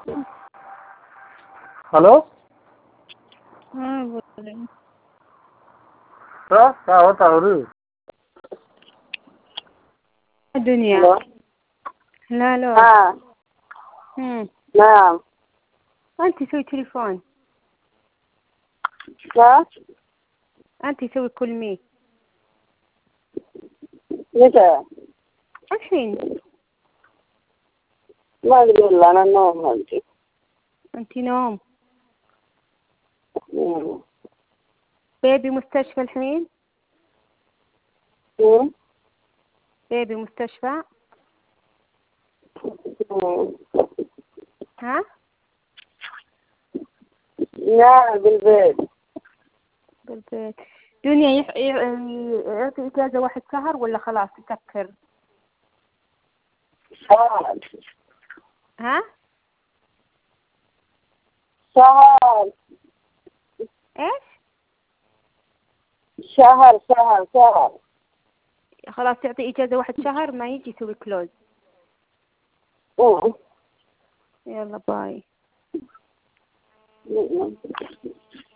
हेलो। हाँ बोल रही हूँ। तो क्या होता है الدنيا. الو. لا لا. اه نعم. أنت سوي تليفون. ها أنت سوي كل مي. متى؟ الحين. ما ادري والله انا نوم هلتي. أنت نوم. مم. بيبي مستشفى الحين. مم. بيبي مستشفى. مم. ها. لا بالبيت. بالبيت. دنيا يعطي إجازة 1 شهر ولا خلاص يسكر؟ شهر. ها. شهر. إيش؟ شهر. خلاص يعطي إجازة 1 شهر ما يجي يسوي كلوز. مم. يلا باي. مم.